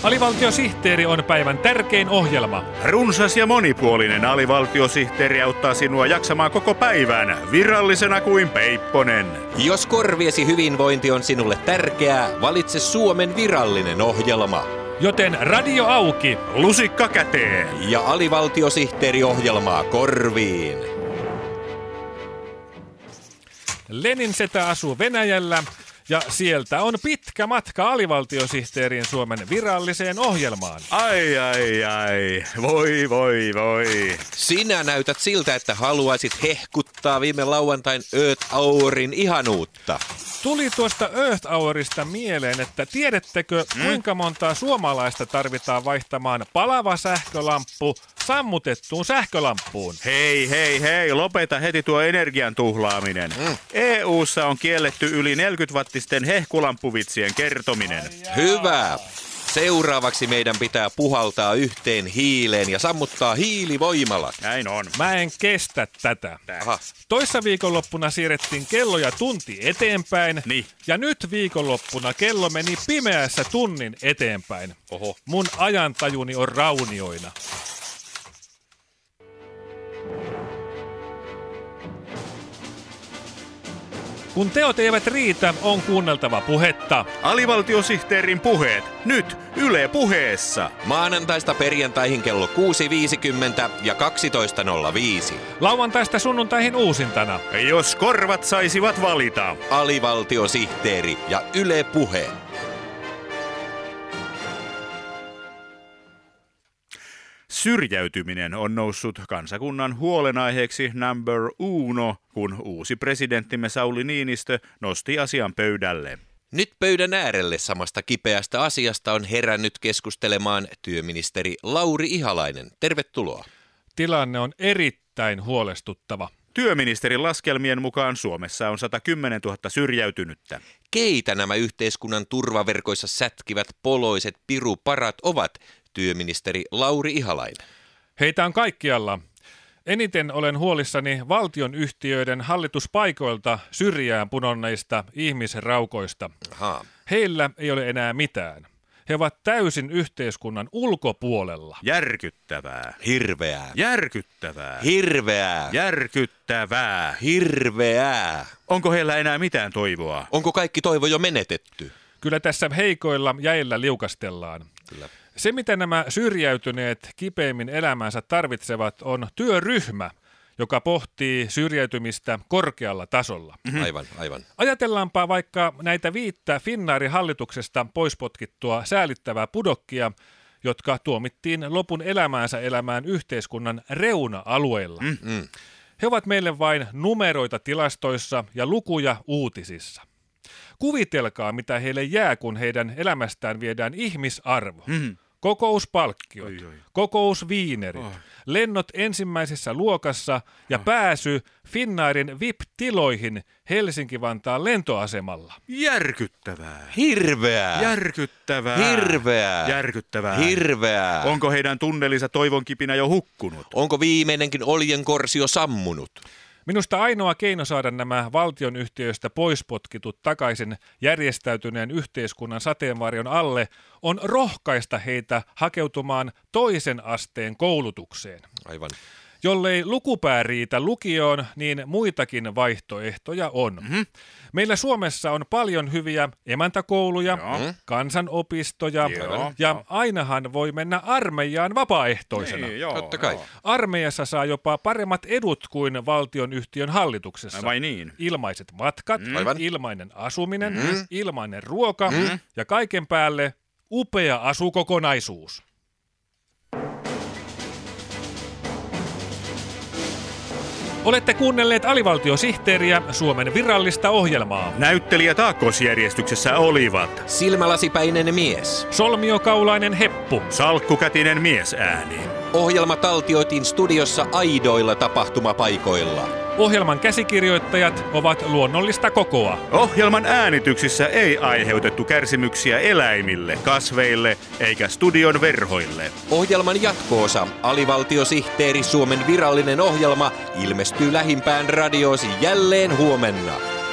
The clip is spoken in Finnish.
Alivaltiosihteeri on päivän tärkein ohjelma. Runsas ja monipuolinen alivaltiosihteeri auttaa sinua jaksamaan koko päivän virallisena kuin Peipponen. Jos korviesi hyvinvointi on sinulle tärkeää, valitse Suomen virallinen ohjelma. Joten radio auki, lusikka käteen ja alivaltiosihteeriohjelmaa korviin. Lenin setä asuu Venäjällä ja sieltä on pitkä matka alivaltiosihteerin Suomen viralliseen ohjelmaan. Ai, voi. Sinä näytät siltä, että haluaisit hehkuttaa viime lauantain Earth Hourin ihanuutta. Tuli tuosta Earth Hourista mieleen, että tiedättekö kuinka montaa suomalaista tarvitaan vaihtamaan palava sähkölamppu sammutettuun sähkölamppuun? Hei, lopeta heti tuo energian tuhlaaminen. EU:ssa on kielletty yli 40-wattisten hehkulampuvitsien kertominen. Hyvä! Seuraavaksi meidän pitää puhaltaa yhteen hiileen ja sammuttaa hiilivoimalat. Näin on. Mä en kestä tätä. Aha. Toissa viikonloppuna siirrettiin kelloja tunti eteenpäin. Niin. Ja nyt viikonloppuna kello meni pimeässä tunnin eteenpäin. Oho. Mun ajantajuni on raunioina. Kun teot eivät riitä, on kuunneltava puhetta. Alivaltiosihteerin puheet, nyt Yle Puheessa. Maanantaista perjantaihin kello 6.50 ja 12.05. Lauantaista sunnuntaihin uusintana. Jos korvat saisivat valita. Alivaltiosihteeri ja Yle Puhe. Syrjäytyminen on noussut kansakunnan huolenaiheeksi number uno, kun uusi presidenttimme Sauli Niinistö nosti asian pöydälle. Nyt pöydän äärelle samasta kipeästä asiasta on herännyt keskustelemaan työministeri Lauri Ihalainen. Tervetuloa. Tilanne on erittäin huolestuttava. Työministerin laskelmien mukaan Suomessa on 110 000 syrjäytynyttä. Keitä nämä yhteiskunnan turvaverkoissa sätkivät poloiset piruparat ovat, työministeri Lauri Ihalainen? Heitä on kaikkialla. Eniten olen huolissani valtionyhtiöiden hallituspaikoilta syrjään pudonneista ihmisraukoista. Aha. Heillä ei ole enää mitään. He ovat täysin yhteiskunnan ulkopuolella. Järkyttävää. Hirveää. Järkyttävää. Hirveää. Järkyttävää. Hirveää. Onko heillä enää mitään toivoa? Onko kaikki toivo jo menetetty? Kyllä tässä heikoilla jäillä liukastellaan. Kyllä. Se, mitä nämä syrjäytyneet kipeimmin elämäänsä tarvitsevat, on työryhmä, joka pohtii syrjäytymistä korkealla tasolla. Aivan. Ajatellaanpa vaikka näitä 5 Finnairin hallituksesta poispotkittua säälittävää pudokkia, jotka tuomittiin lopun elämäänsä elämään yhteiskunnan reuna-alueilla. He ovat meille vain numeroita tilastoissa ja lukuja uutisissa. Kuvitelkaa, mitä heille jää, kun heidän elämästään viedään ihmisarvo. Kokouspalkkiot, kokousviinerit, lennot ensimmäisessä luokassa ja pääsy Finnairin VIP-tiloihin Helsinki-Vantaan lentoasemalla. Järkyttävää. Hirveää. Järkyttävää. Hirveää. Järkyttävää. Hirveää. Onko heidän tunnellinsa toivonkipinä jo hukkunut? Onko viimeinenkin oljenkorsio sammunut? Minusta ainoa keino saada nämä valtionyhtiöistä poispotkitut takaisin järjestäytyneen yhteiskunnan sateenvarjon alle on rohkaista heitä hakeutumaan toisen asteen koulutukseen. Aivan. Jollei lukupää riitä lukioon, niin muitakin vaihtoehtoja on. Meillä Suomessa on paljon hyviä emäntäkouluja, kansanopistoja ja ainahan voi mennä armeijaan vapaaehtoisena. Totta kai. Armeijassa saa jopa paremmat edut kuin valtionyhtiön hallituksessa. Vai niin? Ilmaiset matkat, ilmainen asuminen, ilmainen ruoka ja kaiken päälle upea asukokonaisuus. Olette kuunnelleet alivaltiosihteeriä, Suomen virallista ohjelmaa. Näyttelijät aakkosjärjestyksessä olivat Silmälasipäinen mies. Solmiokaulainen heppu. salkkukätinen miesääni. Ohjelma taltioitiin studiossa aidoilla tapahtumapaikoilla. Ohjelman käsikirjoittajat ovat luonnollista kokoa. Ohjelman äänityksissä ei aiheutettu kärsimyksiä eläimille, kasveille eikä studion verhoille. Ohjelman jatko-osa, alivaltiosihteeri Suomen virallinen ohjelma, ilmestyy lähimpään radioosi jälleen huomenna.